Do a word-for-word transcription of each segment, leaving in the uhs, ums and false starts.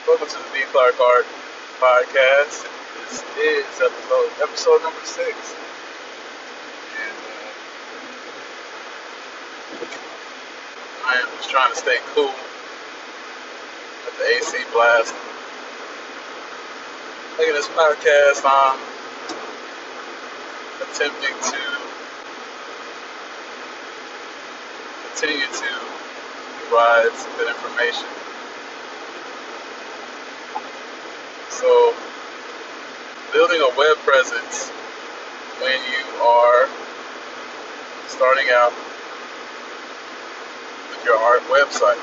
Welcome to the B. Clark Art Podcast. This is episode episode number six, and uh, I am just trying to stay cool with the A C blast. Making this podcast, I'm attempting to continue to provide some good information. So, building a web presence when you are starting out with your art website.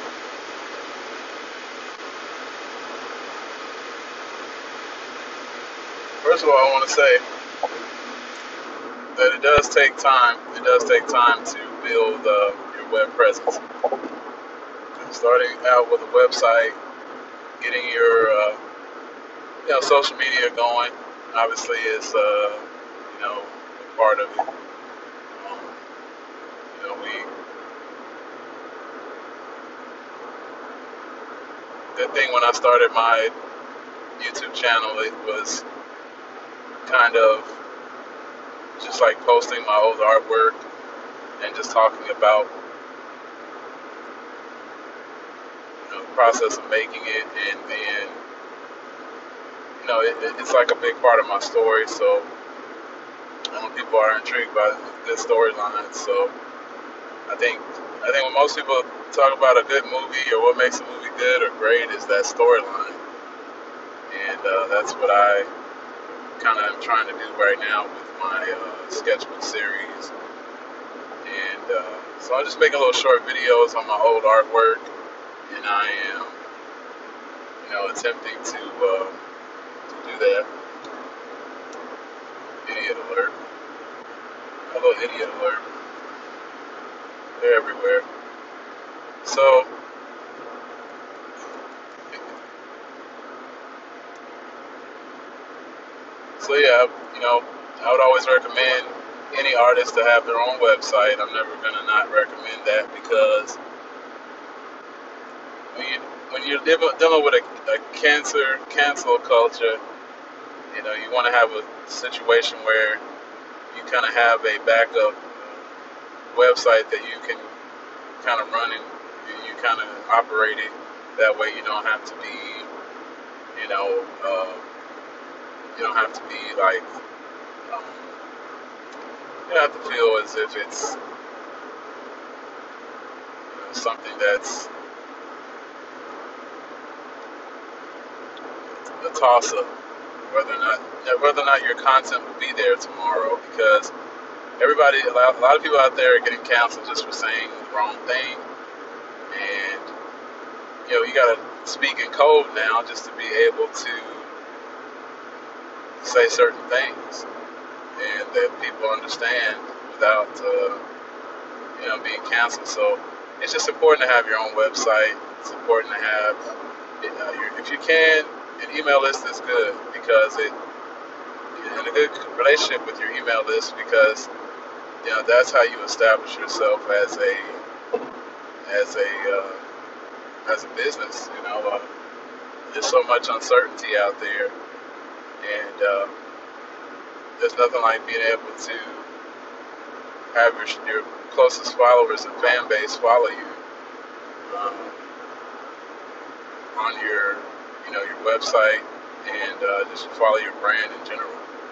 First of all, I want to say that it does take time. It does take time to build uh, your web presence. Starting out with a website, getting your uh, you know, social media going, obviously is, uh, you know, part of it. Um, you know, we, good thing when I started my YouTube channel, it was kind of just like posting my old artwork and just talking about, you know, the process of making it, and then you know, it, it's like a big part of my story, so I know people are intrigued by good storylines. So I think I think when most people talk about a good movie or what makes a movie good or great is that storyline, and uh, that's what I kind of am trying to do right now with my uh, sketchbook series. And uh, so I'm just making little short videos on my old artwork, and I am, you know, attempting to. Uh, do that. Idiot alert. Hello, idiot alert. They're everywhere. So, so yeah, you know, I would always recommend any artist to have their own website. I'm never gonna not recommend that, because when you when you're dealing with a, a cancer cancel culture, you know, you want to have a situation where you kind of have a backup website that you can kind of run and you kind of operate it. That way you don't have to be, you know, uh, you don't have to be like, um, you don't have to feel as if it's, you know, something that's a toss-up. Whether or not whether or not your content will be there tomorrow, because everybody, a lot, a lot of people out there are getting canceled just for saying the wrong thing, and you know, you got to speak in code now just to be able to say certain things, and that people understand without uh, you know, being canceled. So it's just important to have your own website. It's important to have, you know, your, if you can. An email list is good, because it, in a good relationship with your email list, because you know, that's how you establish yourself as a as a uh, as a business. You know, uh, there's so much uncertainty out there, and uh, there's nothing like being able to have your your closest followers and fan base follow you um, on your you know, your website, and uh, just follow your brand in general.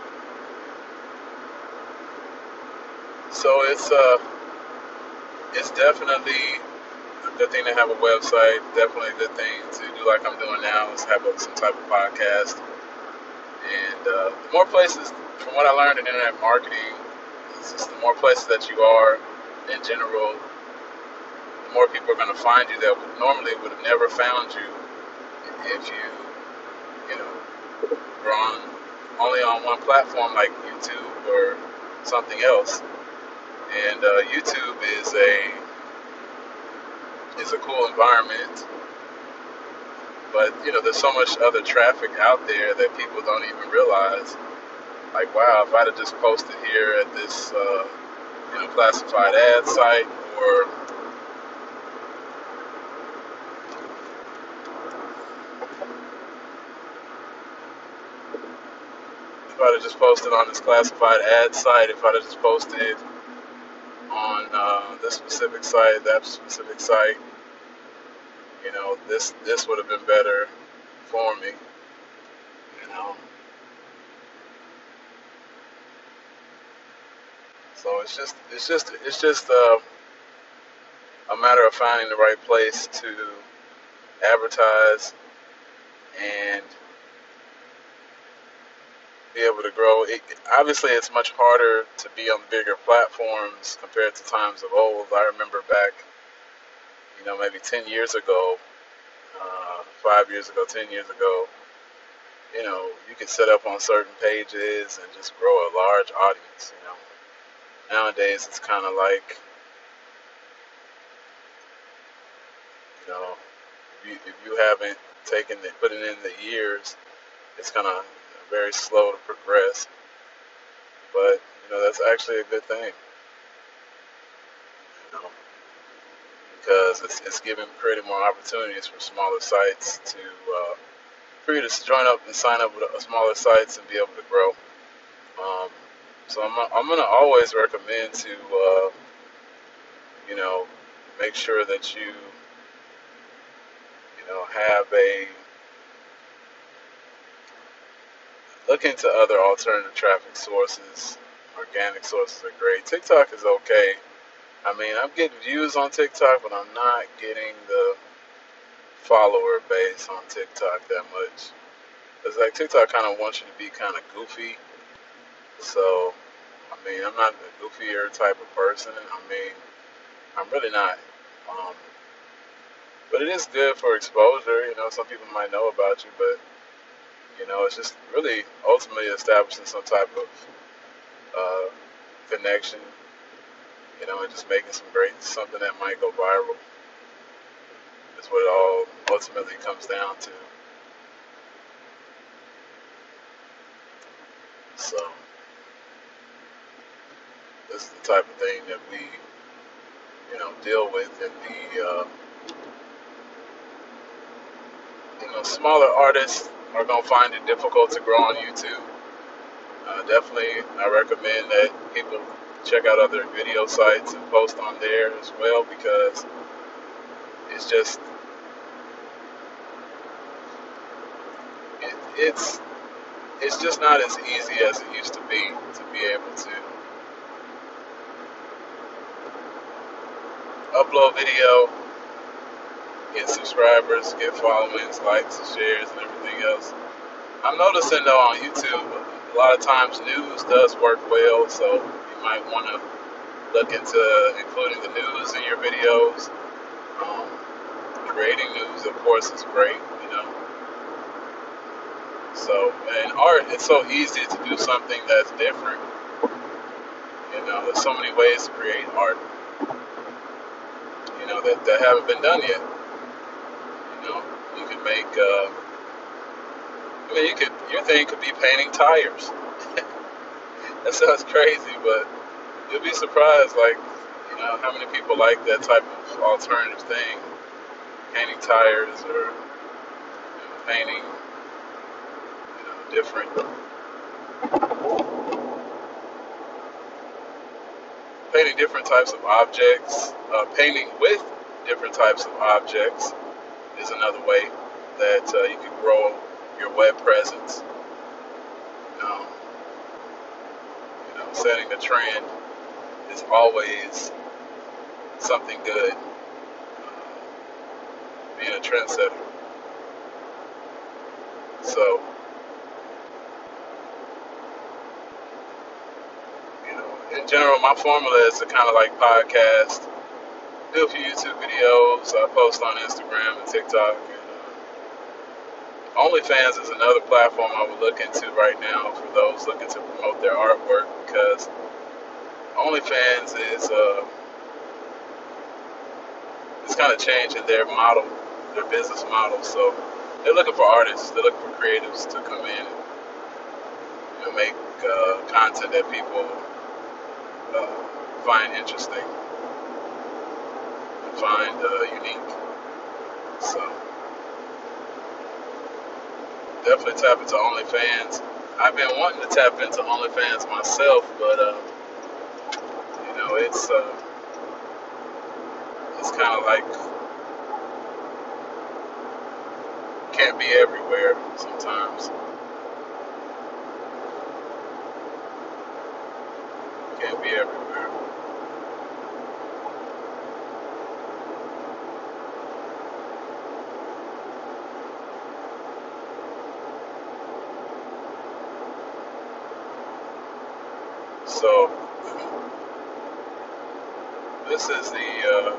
So it's uh, it's definitely a good thing to have a website. Definitely a good thing to do, like I'm doing now, is have a, some type of podcast. And uh, the more places, from what I learned in internet marketing, it's just the more places that you are in general, the more people are going to find you that would normally would have never found you if you, you know, were on only on one platform like YouTube or something else. And uh, YouTube is a is a cool environment, but you know, there's so much other traffic out there that people don't even realize. Like, wow, if I'd have just posted here at this, uh, you know, classified ad site, or I'd have just posted on this classified ad site, if I'd have just posted on uh, this specific site, that specific site, you know, this this would have been better for me, you know. So it's just it's just it's just uh, a matter of finding the right place to advertise and be able to grow. It, obviously, it's much harder to be on bigger platforms compared to times of old. I remember back, you know, maybe ten years ago, uh, five years ago, ten years ago, you know, you could set up on certain pages and just grow a large audience, you know. Nowadays, it's kind of like, you know, if you, if you haven't taken it, put it in the years, it's kind of very slow to progress. But, you know, that's actually a good thing, you know, because it's, it's giving, creating more opportunities for smaller sites to, uh, for you to join up and sign up with smaller sites and be able to grow. Um, so I'm, I'm going to always recommend to, uh, you know, make sure that you, you know, have a, look into other alternative traffic sources. Organic sources are great. TikTok is okay. I mean, I'm getting views on TikTok, but I'm not getting the follower base on TikTok that much. It's like TikTok kind of wants you to be kind of goofy. So, I mean, I'm not a goofier type of person. I mean, I'm really not. Um, but it is good for exposure. You know, some people might know about you, but, you know, it's just really ultimately establishing some type of uh, connection, you know, and just making some great, something that might go viral. Is what it all ultimately comes down to. So, this is the type of thing that we, you know, deal with in the, uh, you know, smaller artists are going to find it difficult to grow on YouTube. Uh, definitely, I recommend that people check out other video sites and post on there as well, because it's just, it, it's, it's just not as easy as it used to be to be able to upload video, get subscribers, get followings, likes, and shares, and everything else. I'm noticing though on YouTube, a lot of times news does work well, so you might want to look into including the news in your videos. Um, creating news, of course, is great, you know. So, and art, it's so easy to do something that's different. You know, there's so many ways to create art, you know, that, that haven't been done yet. You know, you could make, uh, I mean, you could, your thing could be painting tires. That sounds crazy, but you'll be surprised, like, you know, how many people like that type of alternative thing, painting tires or, you know, painting, you know, different, painting different types of objects, uh, painting with different types of objects is another way that uh, you can grow your web presence. Um, you know, setting a trend is always something good. Uh, being a trendsetter. So, you know, in general, my formula is to kind of like podcast, do a few YouTube videos, I post on Instagram and TikTok. OnlyFans is another platform I would look into right now for those looking to promote their artwork, because OnlyFans is uh, it's kind of changing their model, their business model. So they're looking for artists, they're looking for creatives to come in and, you know, make uh, content that people uh, find interesting and find uh, unique. So definitely tap into OnlyFans. I've been wanting to tap into OnlyFans myself, but uh, you know, it's uh, it's kind of like can't be everywhere sometimes. Can't be everywhere. So this is the uh,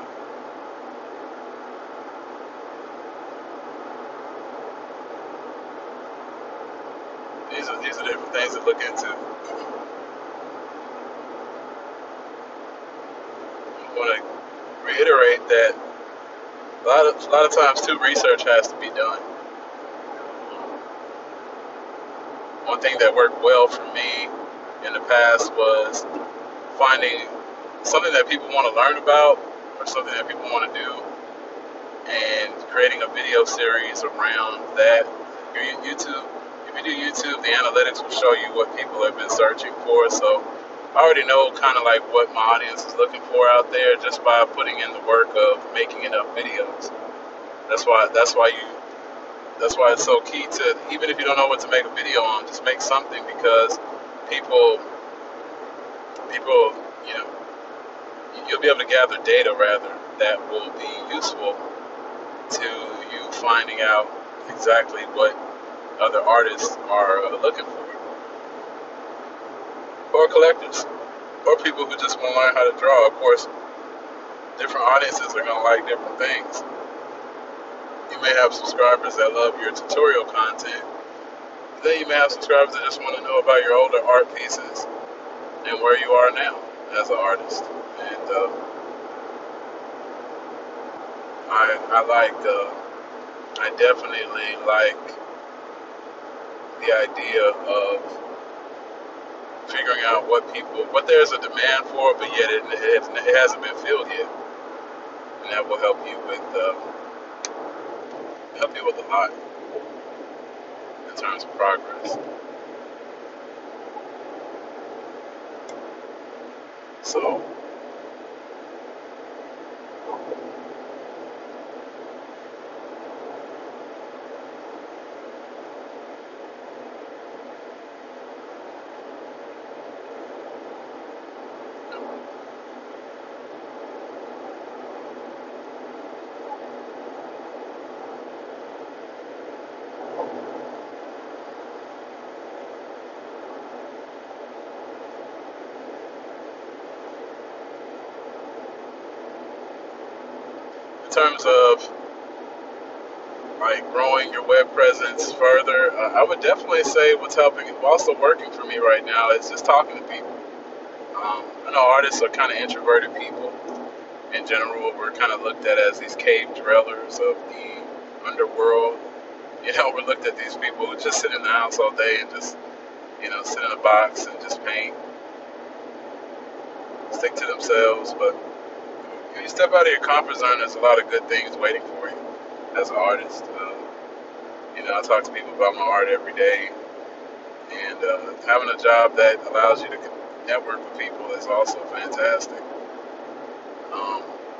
these are these are different things to look into. I want to reiterate that a lot of a lot of times too, research has to be done. One thing that worked well for me in the past was finding something that people want to learn about or something that people want to do and creating a video series around that. If you're YouTube, if you do YouTube, the analytics will show you what people have been searching for. So I already know kind of like what my audience is looking for out there just by putting in the work of making enough videos. That's why that's why you that's why it's so key to, even if you don't know what to make a video on, just make something, because people people you know you'll be able to gather data rather that will be useful to you finding out exactly what other artists are uh, looking for, or collectors, or people who just want to learn how to draw. Of course, different audiences are going to like different things. You may have subscribers that love your tutorial content. Then you may have subscribers that just want to know about your older art pieces and where you are now as an artist. And uh, I, I like, uh, I definitely like the idea of figuring out what people, what there's a demand for, but yet it, it, it hasn't been filled yet. And that will help you with, uh, help you with a lot in terms of progress. So, in terms of like growing your web presence further, uh, I would definitely say what's helping, also working for me right now, is just talking to people. Um, I know artists are kind of introverted people in general. We're kind of looked at as these cave dwellers of the underworld. You know, we're looked at these people who just sit in the house all day and just, you know, sit in a box and just paint, stick to themselves. But if you step out of your comfort zone, there's a lot of good things waiting for you as an artist. Uh, you know, I talk to people about my art every day, and uh, having a job that allows you to network with people is also fantastic. Um,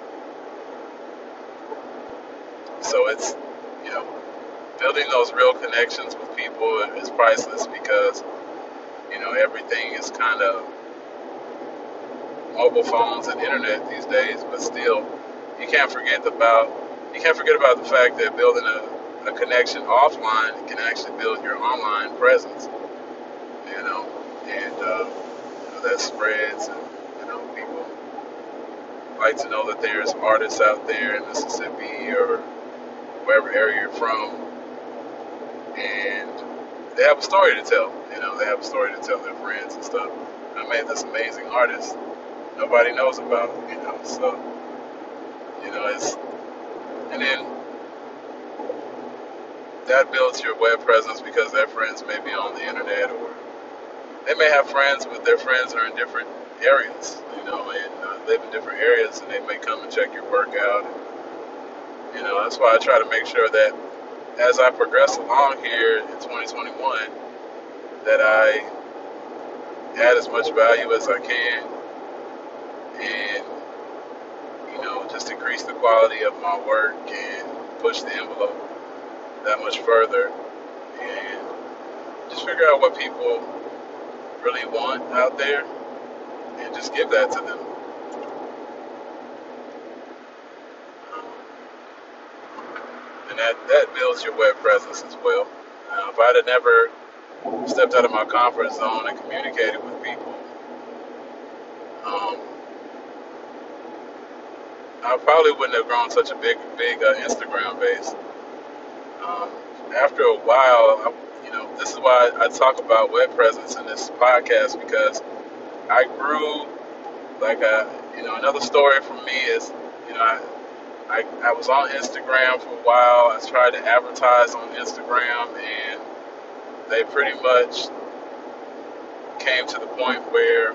so it's, you know, building those real connections with people is priceless, because, you know, everything is kind of mobile phones and internet these days, but still, you can't forget about you can't forget about the fact that building a, a connection offline can actually build your online presence. You know, and uh, you know, that spreads, and you know, people like to know that there's artists out there in Mississippi or wherever area you're from, and they have a story to tell. You know, they have a story to tell their friends and stuff. I made this amazing artist nobody knows about, you know, so, you know, it's, and then that builds your web presence, because their friends may be on the internet, or they may have friends, but their friends are in different areas, you know, and uh, live in different areas, and they may come and check your work out. And, you know, that's why I try to make sure that as I progress along here in twenty twenty-one, that I add as much value as I can, and you know, just increase the quality of my work and push the envelope that much further, and just figure out what people really want out there and just give that to them. Um, and that, that builds your web presence as well. Uh, if I'd have never stepped out of my comfort zone and communicated with people, um, I probably wouldn't have grown such a big, big uh, Instagram base. Um, after a while, I, you know, this is why I talk about web presence in this podcast, because I grew like a, you know, another story for me is, you know, I, I, I was on Instagram for a while. I tried to advertise on Instagram, and they pretty much came to the point where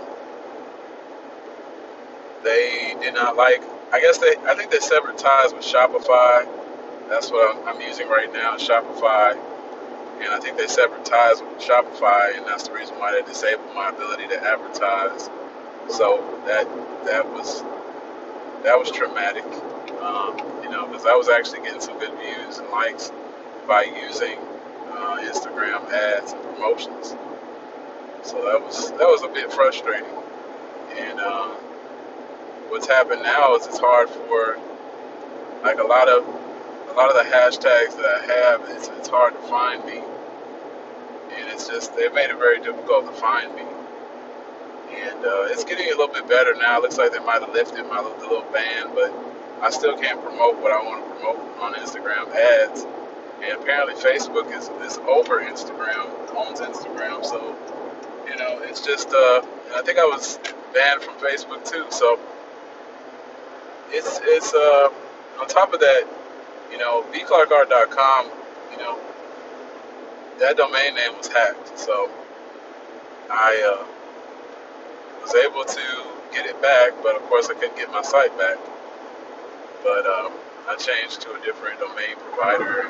they did not like, I guess they, I think they severed ties with Shopify. That's what I'm, I'm using right now, Shopify. And I think they severed ties with Shopify, and that's the reason why they disabled my ability to advertise. So that that was that was traumatic, um, you know, because I was actually getting some good views and likes by using uh, Instagram ads and promotions. So that was that was a bit frustrating. And um, what's happened now is it's hard for like a lot of a lot of the hashtags that I have. It's it's hard to find me, and it's just they've made it very difficult to find me. And uh, it's getting a little bit better now. It looks like they might have lifted my the little ban, but I still can't promote what I want to promote on Instagram ads. And apparently Facebook is, is over Instagram, owns Instagram. So, you know, it's just, uh, and I think I was banned from Facebook too. So it's, it's uh, on top of that, you know, b clark art dot com, you know, that domain name was hacked. So I, uh, was able to get it back, but of course I couldn't get my site back. But um, I changed to a different domain provider.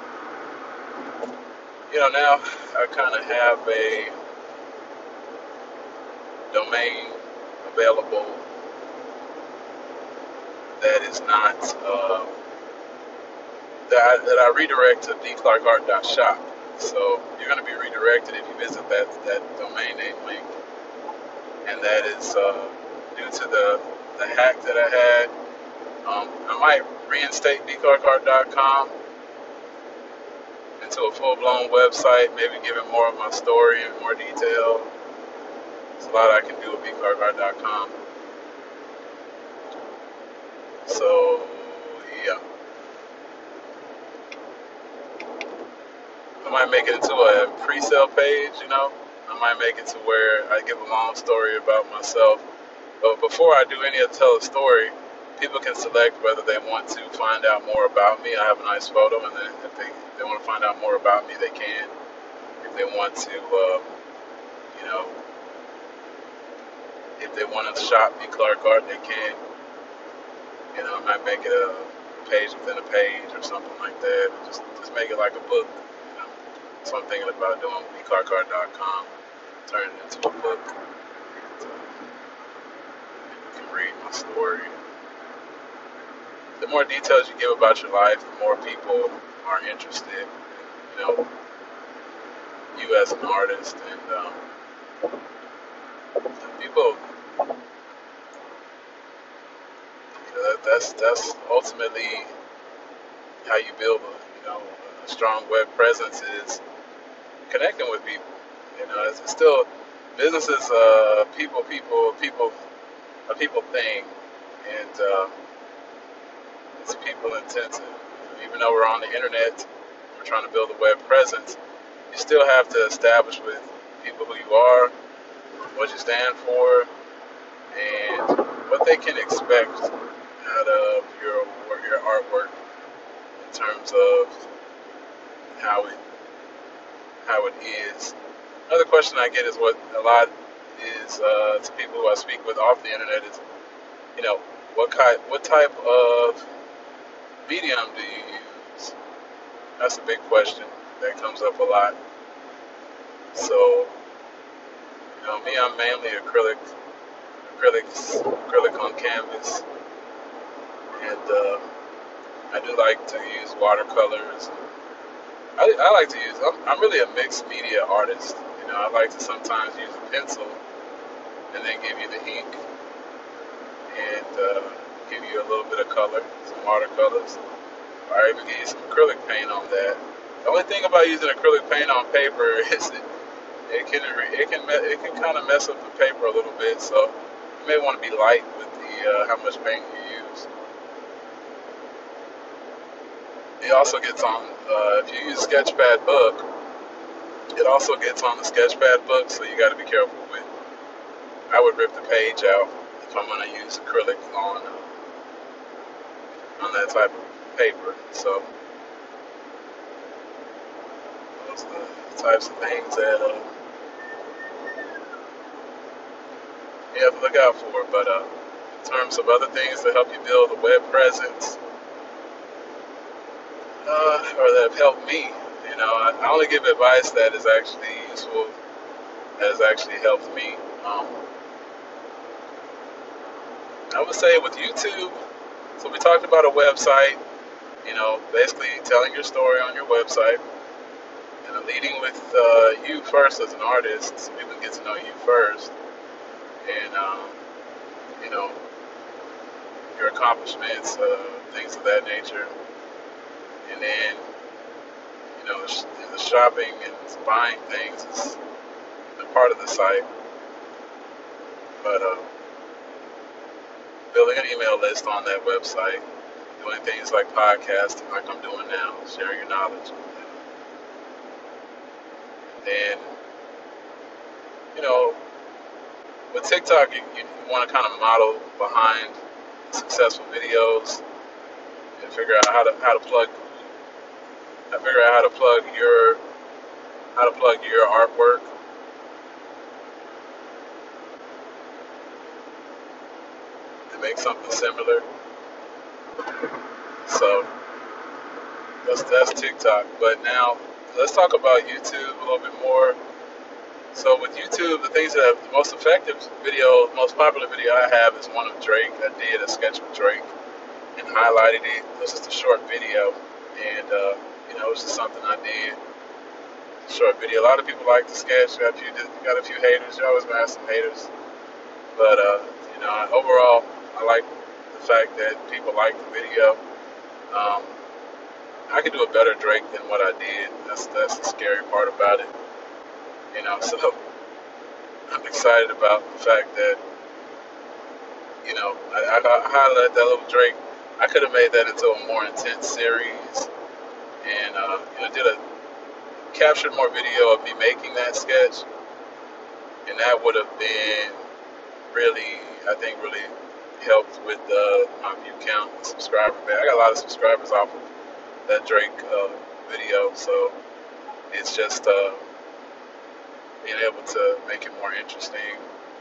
You know, now I kind of have a domain available that is not uh, that I, that I redirect to b clark art dot shop. So you're going to be redirected if you visit that that domain name link. And that is uh, due to the, the hack that I had. Um, I might reinstate b clark art dot com into a full-blown website, maybe give it more of my story in more detail. There's a lot I can do with b clark art dot com. So, yeah. I might make it into a pre-sale page, you know. I might make it to where I give a long story about myself. But before I do any of the tell a story, people can select whether they want to find out more about me. I have a nice photo, and then if they, if they want to find out more about me, they can. If they want to, uh, you know, if they want to shop B Clark Art, they can. You know, I might make it a page within a page or something like that. Just, just make it like a book. You know, that's what I'm thinking about doing. b clark art dot com. Turn it into a book. So you can read my story. The more details you give about your life, the more people are interested in, you know, you as an artist. And um, people, you know, that, that's that's ultimately how you build a, you know, a strong web presence, is connecting with people. You know, it's, it's still businesses, uh, people, people, people, a people thing, and uh, it's people intensive. Even though we're on the internet, we're trying to build a web presence, you still have to establish with people who you are, what you stand for, and what they can expect out of your your artwork in terms of how it how it is. Another question I get is what a lot is uh, to people who I speak with off the internet is, you know, what kind, what type of medium do you use? That's a big question that comes up a lot. So You know, me, I'm mainly acrylic, acrylics, acrylic on canvas, and uh, I do like to use watercolors. I, I like to use. I'm, I'm really a mixed media artist. You know, I like to sometimes use a pencil and then give you the ink and uh, give you a little bit of color, some watercolors. Or even give you some acrylic paint on that. The only thing about using acrylic paint on paper is it, it can it can it can kind of mess up the paper a little bit. So you may want to be light with the uh, how much paint you use. It also gets on uh, if you use Sketchpad book. It also gets on the Sketchpad book, so you got to be careful with. I would rip the page out if I'm going to use acrylic on on that type of paper. So those are the types of things that uh, you have to look out for. But uh, in terms of other things that help you build a web presence, uh, or that have helped me, you know, I, I only give advice that is actually useful, that has actually helped me. Um, I would say with YouTube, so we talked about a website, you know, basically telling your story on your website, and leading with uh, you first as an artist, so people get to know you first, and, um, you know, your accomplishments, uh, things of that nature, and then, you know, the, the shopping and buying things is a part of the site, but uh, building an email list on that website, doing things like podcasting, like I'm doing now, sharing your knowledge. And, you know, with TikTok, you, you want to kind of model behind successful videos and figure out how to how to plug, I figure out how to plug your how to plug your artwork. And make something similar. So that's that's TikTok. But now let's talk about YouTube a little bit more. So with YouTube, the things that have the most effective video, most popular video I have is one of Drake. I did a sketch with Drake and highlighted it. It was just a short video, and uh, you know, it was just something I did. Short video. A lot of people like the sketch. Got a few, got a few haters. You always gonna have some haters, but uh, you know, overall, I like the fact that people like the video. Um, I could do a better Drake than what I did. That's that's the scary part about it. You know, so I'm excited about the fact that, you know, I, I, I highlighted that little Drake. I could have made that into a more intense series, and uh, you know, did a captured more video of me making that sketch, and that would have been really, I think, really helped with uh, my view count and subscriber base. I got a lot of subscribers off of that Drake uh, video, so it's just uh, being able to make it more interesting.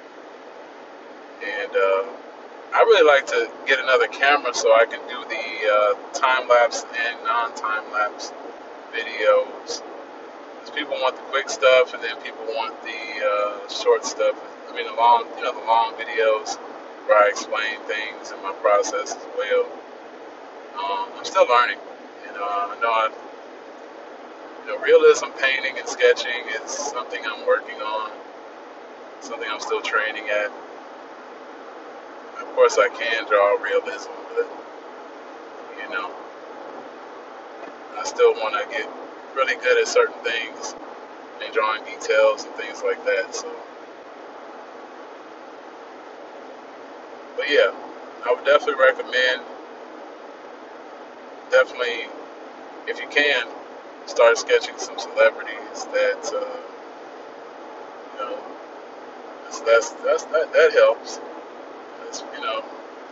And uh, I really like to get another camera so I can do the uh, time-lapse and non-time-lapse videos. Because people want the quick stuff, and then people want the uh, short stuff. I mean, the long, you know, the long videos where I explain things in my process as well. Um, I'm still learning. You know, I know I, you know, realism painting and sketching is something I'm working on, something I'm still training at. Of course, I can draw realism, but, you know, I still want to get really good at certain things and drawing details and things like that. So, but yeah, I would definitely recommend, definitely, if you can, start sketching some celebrities that, uh, you know, that's, that's, that's, that, that helps. It's, you know,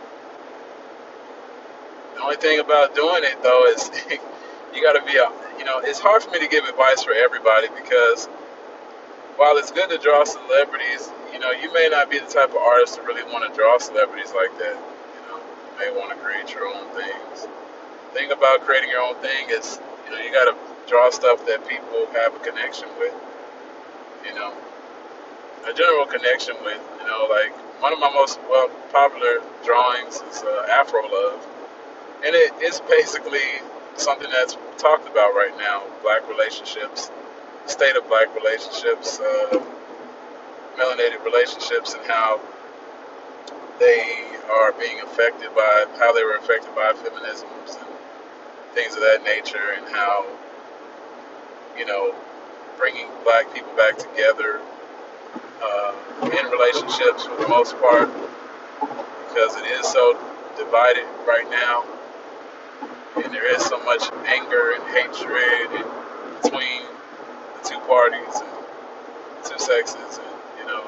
the only thing about doing it, though, is you got to be, a, you know, it's hard for me to give advice for everybody because while it's good to draw celebrities, you know, you may not be the type of artist to really want to draw celebrities like that. You know, you may want to create your own things. The thing about creating your own thing is, you know, you got to draw stuff that people have a connection with, you know. a general connection with. You know, like one of my most well popular drawings is uh, Afro Love, and it, it's basically something that's talked about right now: black relationships, the state of black relationships, uh, melanated relationships, and how they are being affected by how they were affected by feminisms and things of that nature, and how you know bringing black people back together uh, in relationships for the most part, because it is so divided right now, and there is so much anger and hatred and between the two parties and the two sexes, and you know,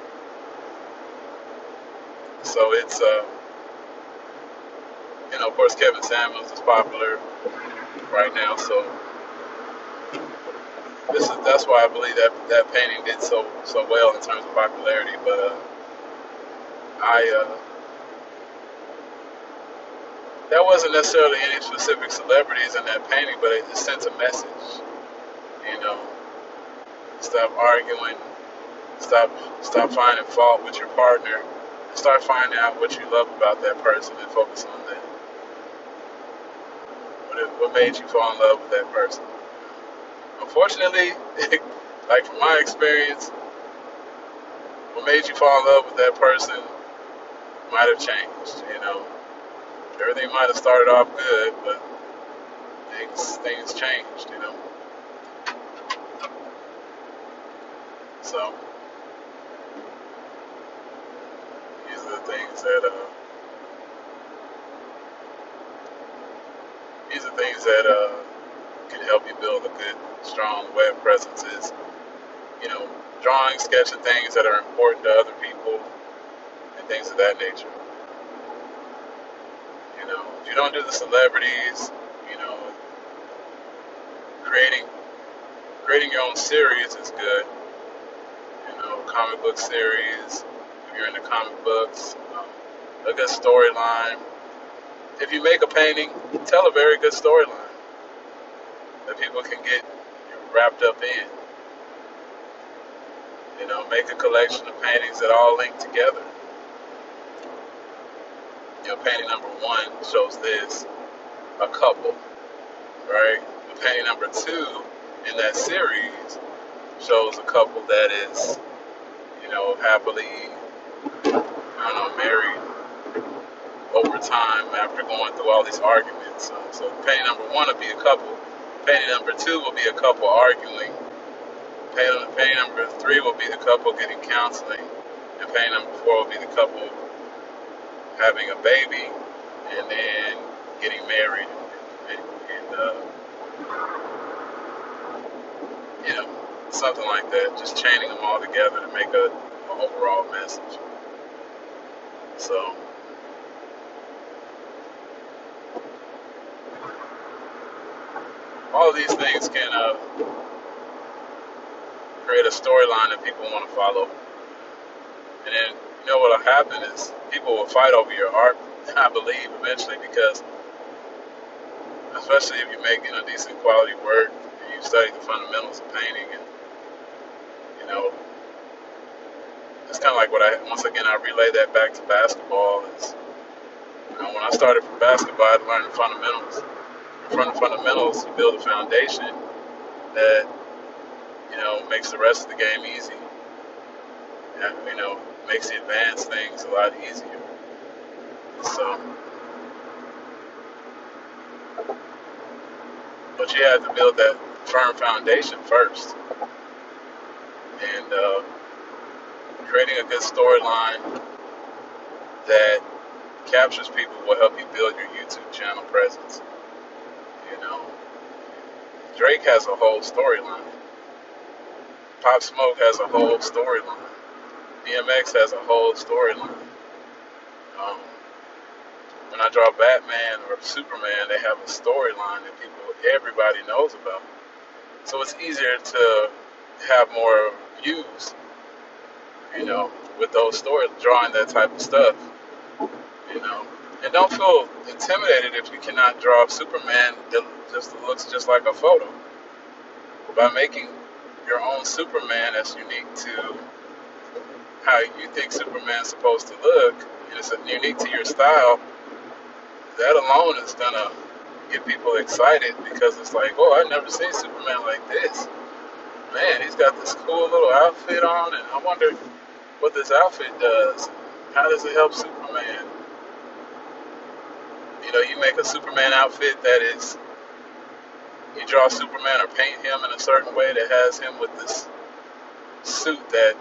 so it's uh, you know, of course, Kevin Samuels is popular right now, so this is that's why I believe that that painting did so so well in terms of popularity. But uh, I uh, there wasn't necessarily any specific celebrities in that painting, but it just sent a message. You know, stop arguing, stop stop finding fault with your partner, and start finding out what you love about that person and focus on that. What, it, what made you fall in love with that person? Unfortunately, like from my experience, what made you fall in love with that person might have changed. You know, everything might have started off good, but things things changed. You know, so these are the things that uh, these are things that uh, can help you build a good, strong web presence. Is you know, drawing, sketching things that are important to other people and things of that nature. You know, if you don't do the celebrities, you know, creating creating your own series is good. You know, comic book series, if you're into comic books, um, a good storyline. If you make a painting, tell a very good storyline that people can get wrapped up in. You know, make a collection of paintings that all link together. You know, painting number one shows this, a couple, right? The painting number two in that series shows a couple that is, you know, happily, I don't know, married over time after going through all these arguments. So, so painting number one will be a couple. Painting number two will be a couple arguing. Painting, painting number three will be the couple getting counseling. And painting number four will be the couple having a baby and then getting married and, and uh, you know, something like that. Just chaining them all together to make a, a overall message. So all of these things can uh, create a storyline that people want to follow. And then, you know, what will happen is people will fight over your art, I believe, eventually, because especially if you're making a decent quality work and you study the fundamentals of painting, and, you know, it's kind of like what I, once again, I relay that back to basketball. Is, you know, when I started from basketball, I learned the fundamentals. From the fundamentals, you build a foundation that, you know, makes the rest of the game easy. And, you know, makes the advanced things a lot easier. So, but you have to build that firm foundation first. And uh, creating a good storyline that captures people will help you build your YouTube channel presence. You know, Drake has a whole storyline. Pop Smoke has a whole storyline. D M X has a whole storyline. Um, when I draw Batman or Superman, they have a storyline that people, everybody knows about. So it's easier to have more views, you know, with those stories, drawing that type of stuff, you know. And don't feel intimidated if you cannot draw Superman that just looks just like a photo. By making your own Superman that's unique to how you think Superman's supposed to look, and it's unique to your style, that alone is gonna get people excited because it's like, oh, I've never seen Superman like this. Man, he's got this cool little outfit on, and I wonder what this outfit does. How does it help Superman? You know, you make a Superman outfit that is, you draw Superman or paint him in a certain way that has him with this suit that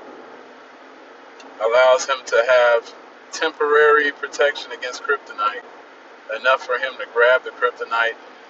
allows him to have temporary protection against kryptonite, enough for him to grab the kryptonite,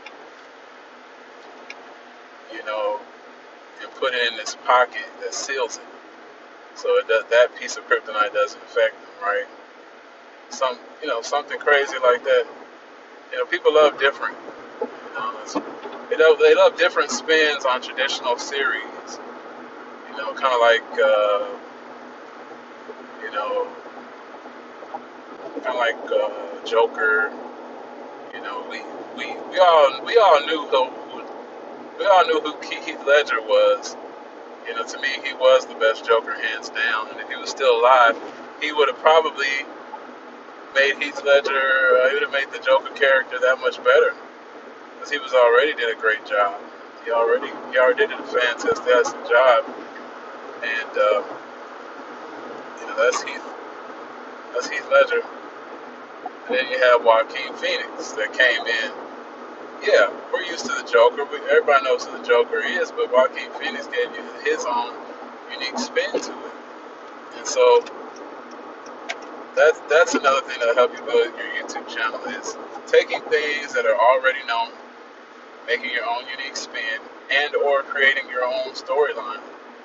you know, and put it in this pocket that seals it. So it does, that piece of kryptonite doesn't affect him, right? Some, you know, something crazy like that. You know, people love different. You know, it's, they love they love different spins on traditional series. You know, kind of like, uh, you know, kind of like uh, Joker. You know, we we we all we all knew who we all knew who Heath Ledger was. You know, to me, he was the best Joker, hands down. And if he was still alive, he would have probably made Heath Ledger, uh, he would have made the Joker character that much better, because he was already did a great job. He already he already did a fantastic job, and uh, you know, that's Heath that's Heath Ledger. And then you have Joaquin Phoenix that came in. Yeah, we're used to the Joker. We, everybody knows who the Joker is, but Joaquin Phoenix gave you his own unique spin to it. And so that's that's another thing that'll help you build your YouTube channel, is taking things that are already known, making your own unique spin, and or creating your own storyline.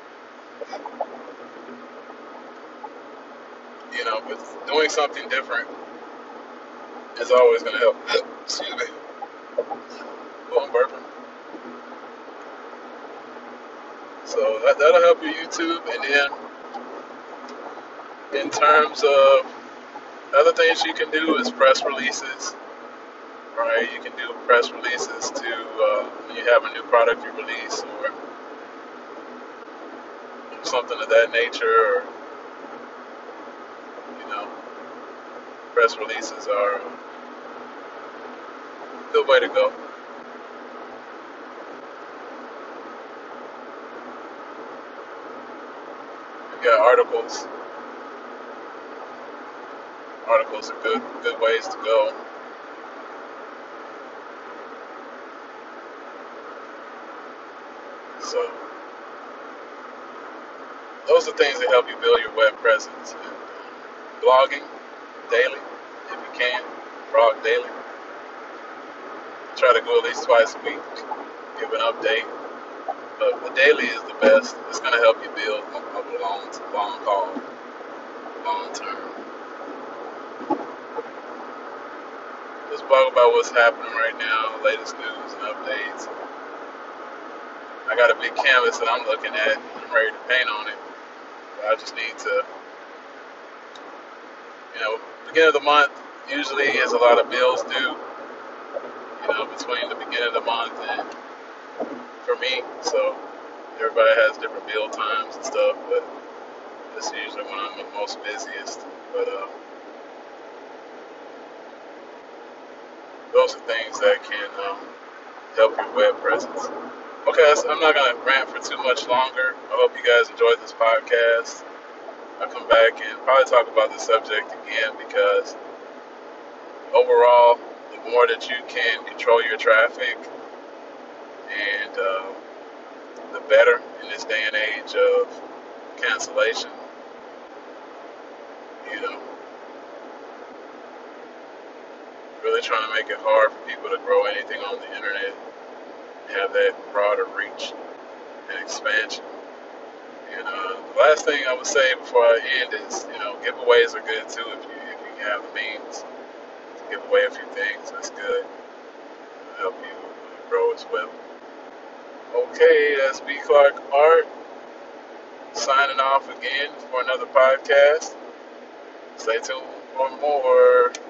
You know, but doing something different is always going to help. Excuse me. Oh, I'm burping. So that, that'll help your YouTube. And then in terms of other things you can do is press releases. Right? You can do press releases to uh, when you have a new product you release, or something of that nature. Or, you know, press releases are a good way to go. You got articles. Articles are good good ways to go. So those are things that help you build your web presence. And blogging daily, if you can, blog daily. Try to go at least twice a week, give an update. But the daily is the best. It's going to help you build over the long, long haul, long term. Just blog about what's happening right now, latest news and updates. I got a big canvas that I'm looking at. I'm ready to paint on it. I just need to, you know, beginning of the month usually is a lot of bills due, you know, between the beginning of the month and for me. So everybody has different bill times and stuff, but this is usually when I'm the most busiest. But uh, those are things that can um, help your web presence. Okay, so I'm not going to rant for too much longer. I hope you guys enjoyed this podcast. I'll come back and probably talk about the subject again, because overall, the more that you can control your traffic, and uh, the better in this day and age of cancellation. You know, really trying to make it hard for people to grow anything on the internet, have that broader reach and expansion. And uh, the last thing I would say before I end is, you know, giveaways are good too. If you if you have the means to give away a few things, that's good. It'll help you grow as well. Okay, that's B. Clark Art signing off again for another podcast. Stay tuned for more.